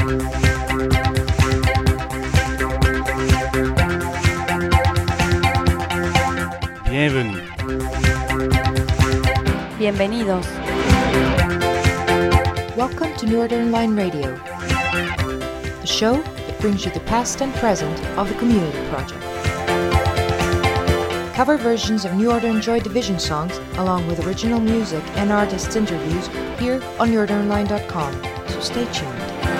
Bienvenue. Bienvenidos. Welcome to New Order Online Radio, the show that brings you the past and present of the Community Project. Cover versions of New Order and Joy Division songs, along with original music and artists' interviews, here on NewOrderOnline.com, so stay tuned.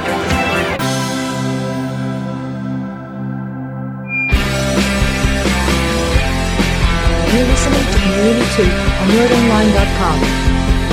You're listening to Community 2 on NewOrderOnline.com.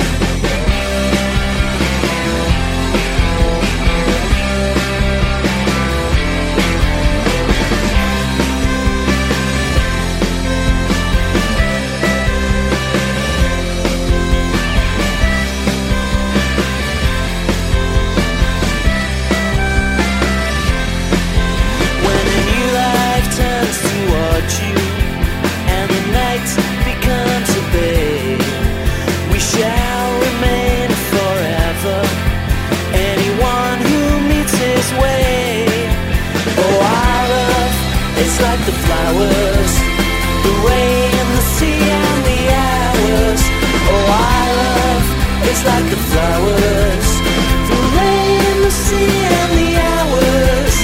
Like the flowers, the rain, the sea and the hours. Oh, our love is like the flowers, the rain, the sea and the hours.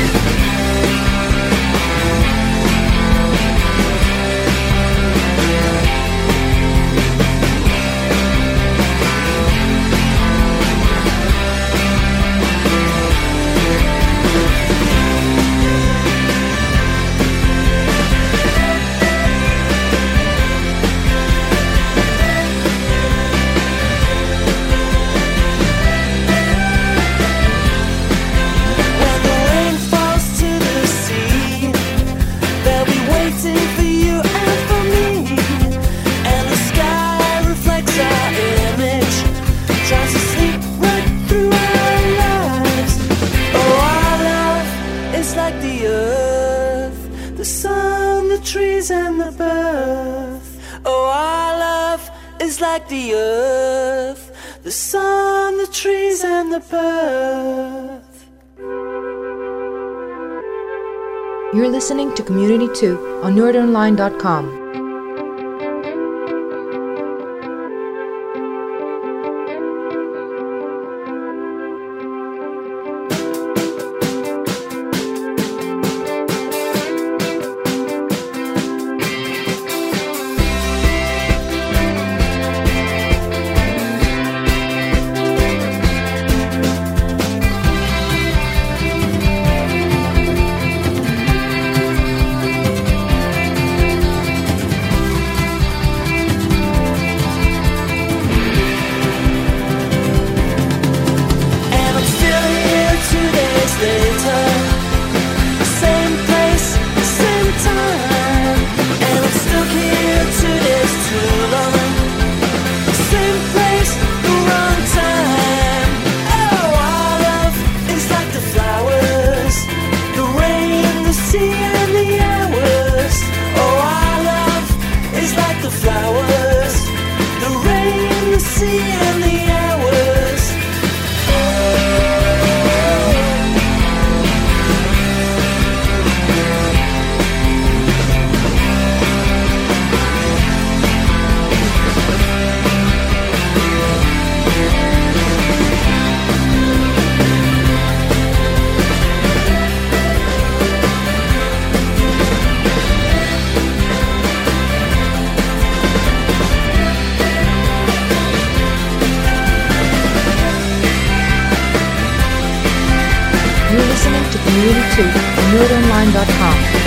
Like the earth, the sun, the trees and the birds. You're listening to Community 2 on NewOrderOnline.com. Community 2 on NewOrderOnline.com.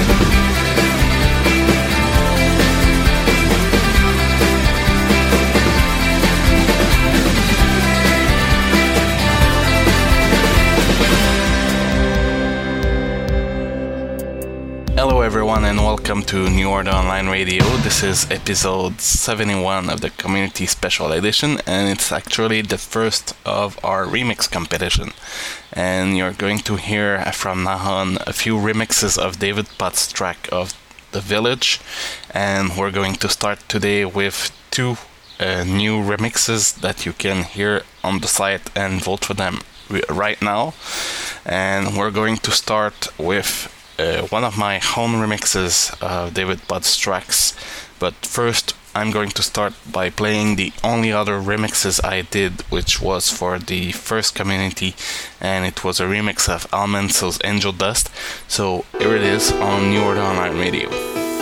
Hello everyone and welcome to New Order Online Radio. This is episode 71 of the Community Special Edition, and it's actually the first of our remix competition. And you're going to hear from now on a few remixes of David Potts' track of The Village, and we're going to start today with two new remixes that you can hear on the site and vote for them. right now, and we're going to start with one of my own remixes of David Budd's tracks. But first, I'm going to start by playing the only other remixes I did, which was for the first community, and it was a remix of Al Manso's Angel Dust. So here it is on New Order Online Radio.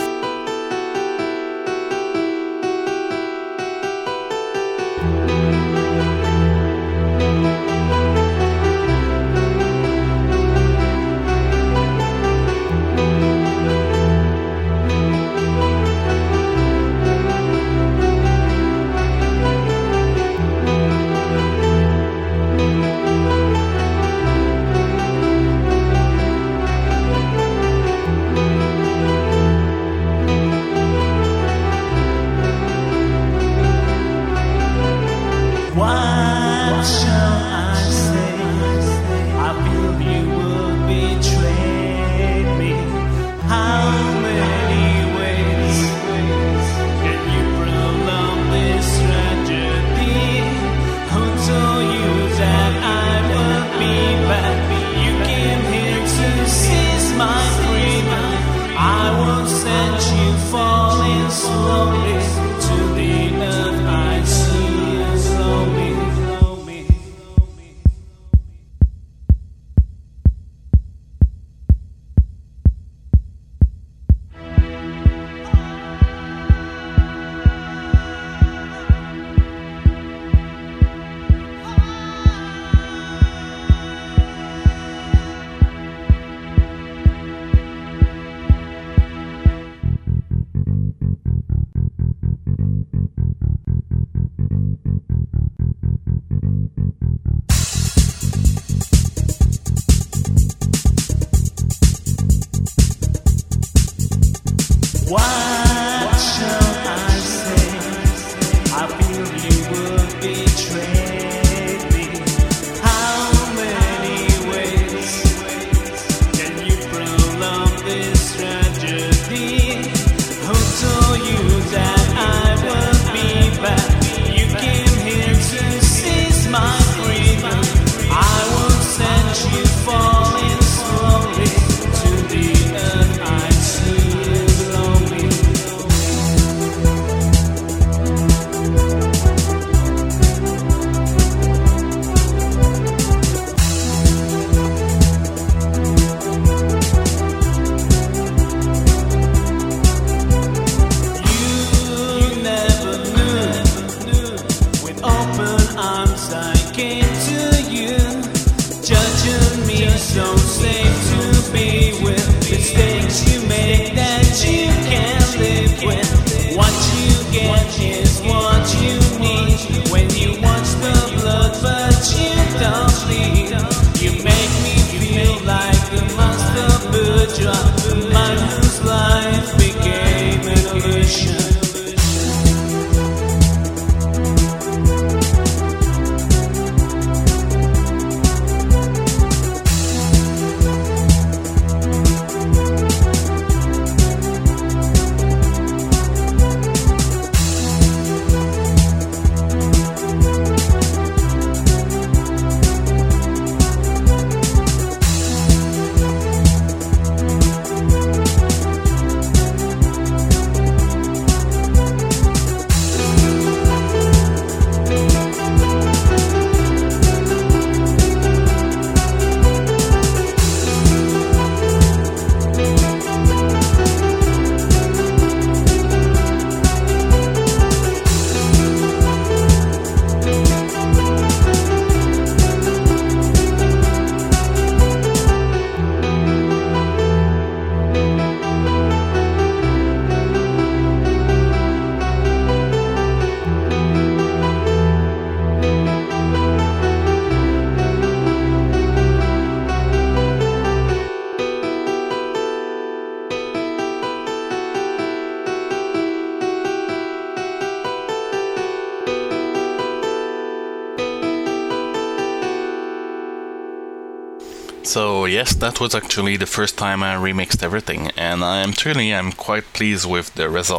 So yes, that was actually the first time I remixed everything, and I'm quite pleased with the result.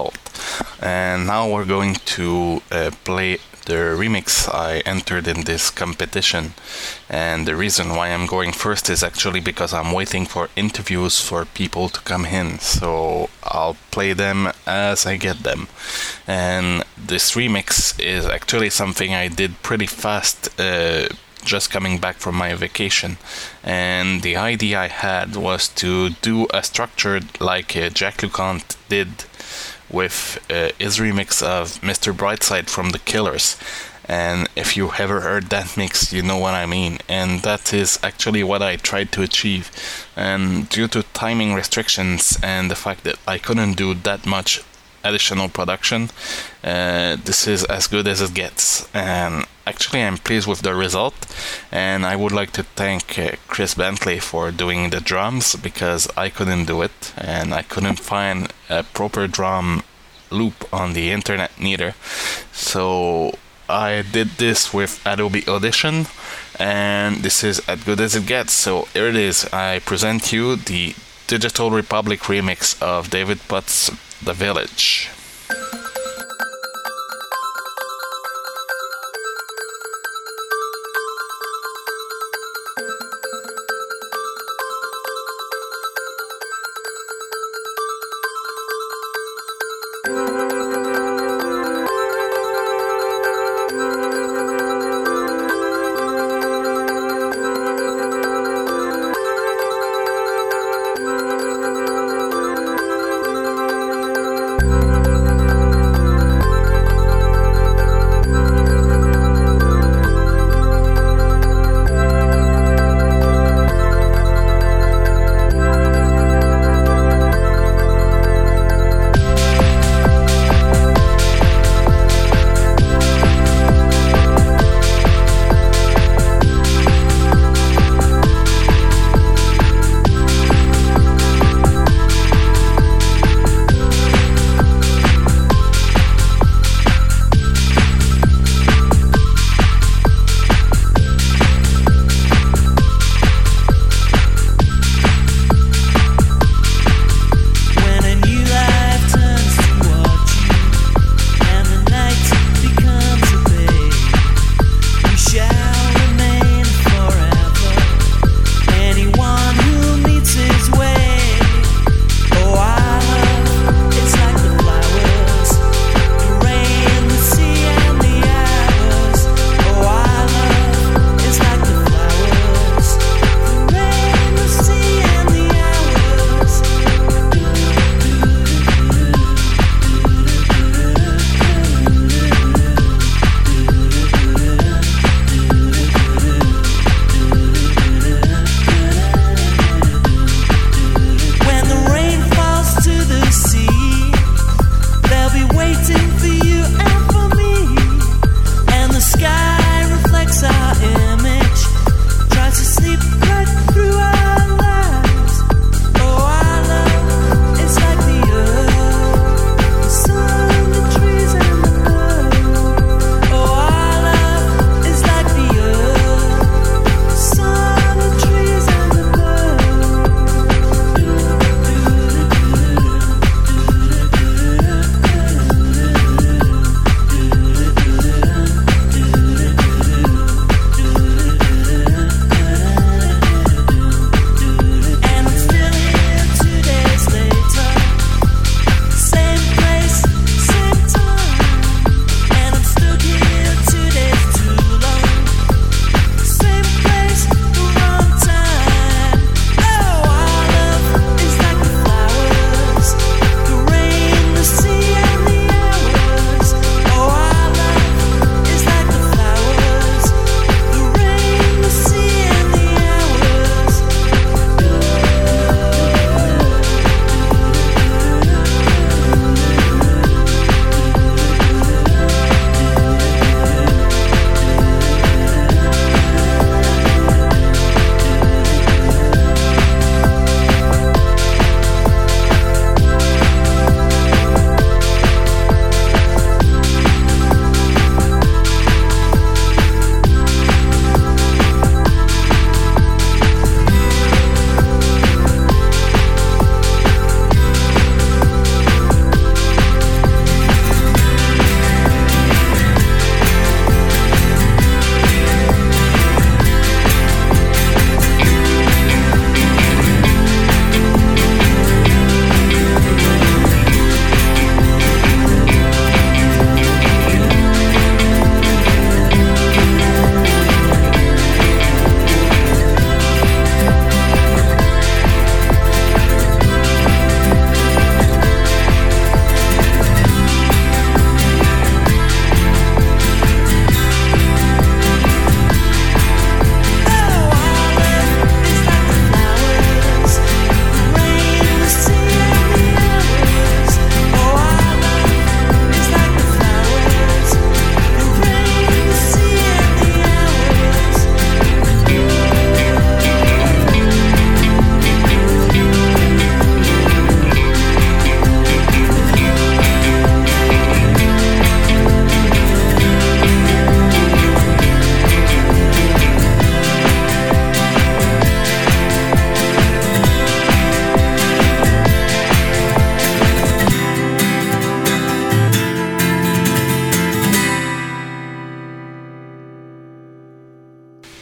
And now we're going to play the remix I entered in this competition. And the reason why I'm going first is actually because I'm waiting for interviews for people to come in. So I'll play them as I get them. And this remix is actually something I did pretty fast, just coming back from my vacation. And the idea I had was to do a structure like Jack LeConte did with his remix of Mr. Brightside from The Killers. And if you ever heard that mix, you know what I mean. And that is actually what I tried to achieve. And due to timing restrictions and the fact that I couldn't do that much additional production, this is as good as it gets. And actually I'm pleased with the result, and I would like to thank Chris Bentley for doing the drums, because I couldn't do it and I couldn't find a proper drum loop on the internet neither. So I did this with Adobe Audition, and this is as good as it gets. So here it is. I present you the Digital Republic remix of David Putt's The Village.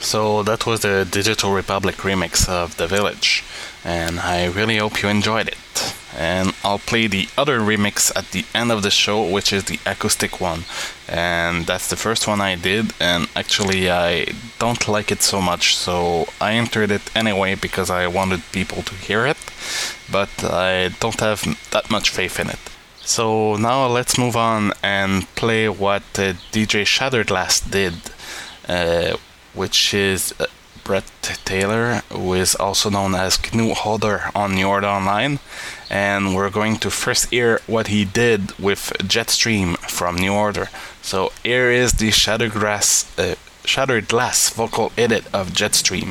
So that was the Digital Republic remix of The Village, and I really hope you enjoyed it. And I'll play the other remix at the end of the show, which is the acoustic one. And that's the first one I did, and actually I don't like it so much, so I entered it anyway because I wanted people to hear it, but I don't have that much faith in it. So now let's move on and play what DJ Shatterglass did, which is Brett Taylor, who is also known as Knut Hodder on New Order Online, and we're going to first hear what he did with Jetstream from New Order. So here is the Shattered Glass vocal edit of Jetstream.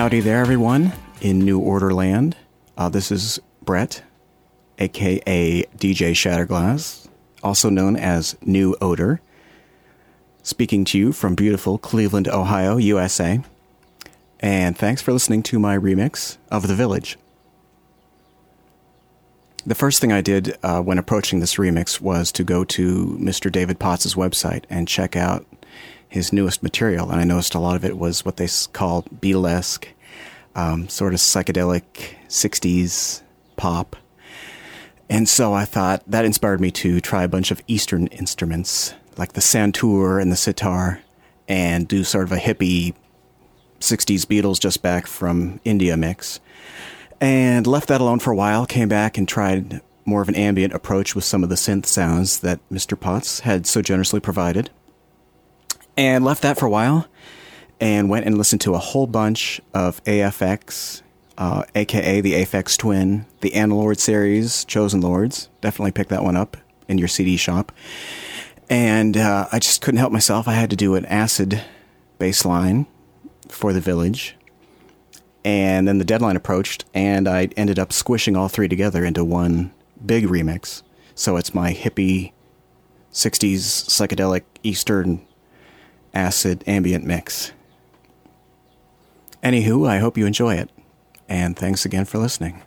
Howdy there, everyone, in New Order land. This is Brett, aka DJ Shatterglass, also known as New Odor, speaking to you from beautiful Cleveland, Ohio, USA. And thanks for listening to my remix of The Village. The first thing I did when approaching this remix was to go to Mr. David Potts' website and check out his newest material. And I noticed a lot of it was what they call Beatlesque, sort of psychedelic 60s pop. And so I thought that inspired me to try a bunch of Eastern instruments, like the santur and the sitar, and do sort of a hippie 60s Beatles just back from India mix. And left that alone for a while, came back and tried more of an ambient approach with some of the synth sounds that Mr. Potts had so generously provided. And left that for a while, and went and listened to a whole bunch of AFX, aka the Aphex Twin, the Analord series, Chosen Lords. Definitely pick that one up in your CD shop. And I just couldn't help myself. I had to do an acid bass line for The Village. And then the deadline approached, and I ended up squishing all three together into one big remix. So it's my hippie 60s psychedelic Eastern acid ambient mix. Anywho, I hope you enjoy it, and thanks again for listening.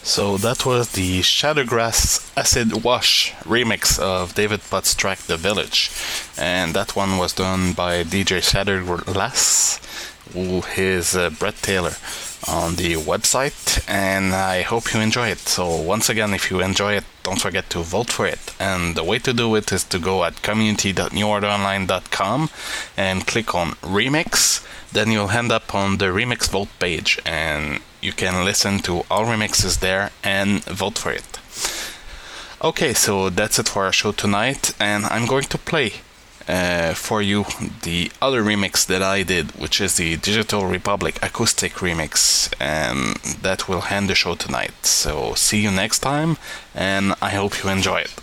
So that was the Shattergrass Acid Wash remix of David Potts' track The Village. And that one was done by DJ Shatterglass, who is Brett Taylor, on the website, and I hope you enjoy it. So once again, if you enjoy it, don't forget to vote for it. And the way to do it is to go at community.neworderonline.com and click on Remix. Then you'll end up on the Remix Vote page, and you can listen to all remixes there and vote for it. Okay, so that's it for our show tonight, and I'm going to play for you the other remix that I did, which is the Digital Republic acoustic remix, and that will end the show tonight. So see you next time, and I hope you enjoy it.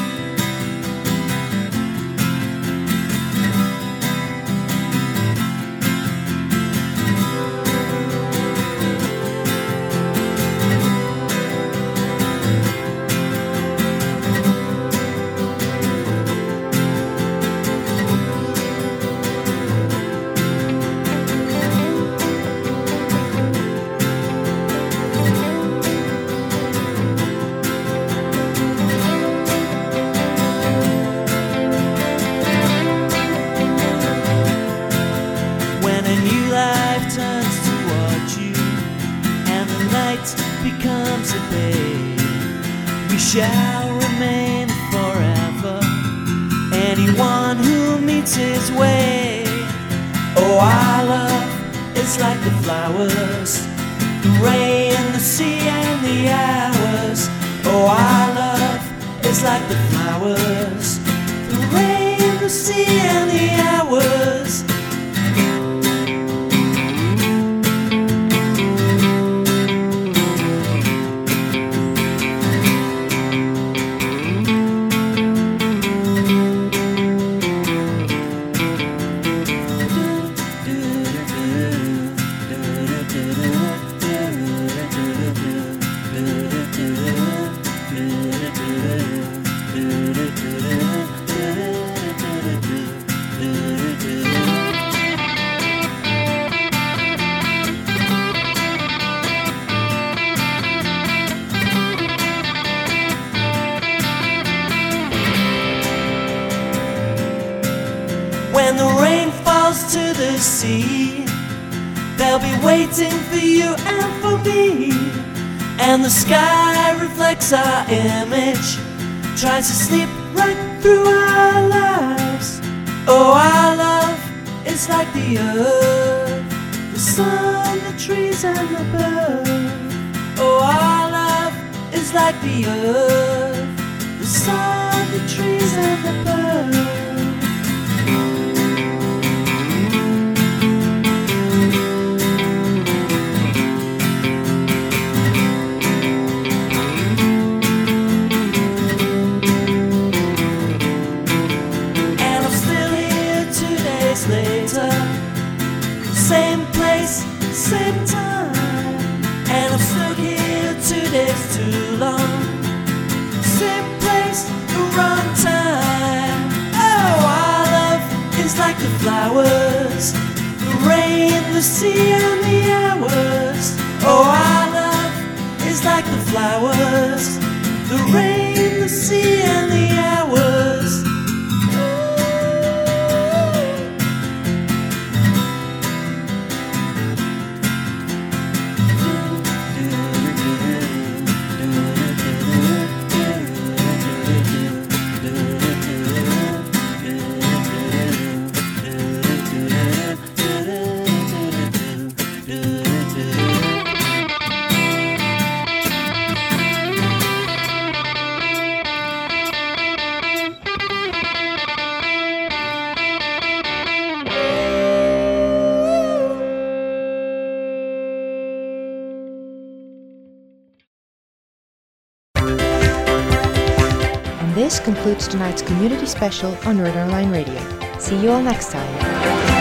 Shall remain forever. Anyone who meets his way. Oh, our love is like the flowers, the rain, the sea, and the hours. Oh, our love is like the flowers, the rain, the sea, and the hours. When the rain falls to the sea, they'll be waiting for you and for me. And the sky reflects our image, tries to slip right through our lives. Oh, our love is like the earth, the sun, the trees, and the birds. Oh, our love is like the earth, the sun, the trees, and the birds. Later, same place, same time, and I'm stuck here 2 days too long. Same place, the wrong time. Oh, our love is like the flowers, the rain, the sea, and the hours. Oh, our love is like the flowers, the rain, the sea, and the hours. This concludes tonight's community special on Northern Line Radio. See you all next time.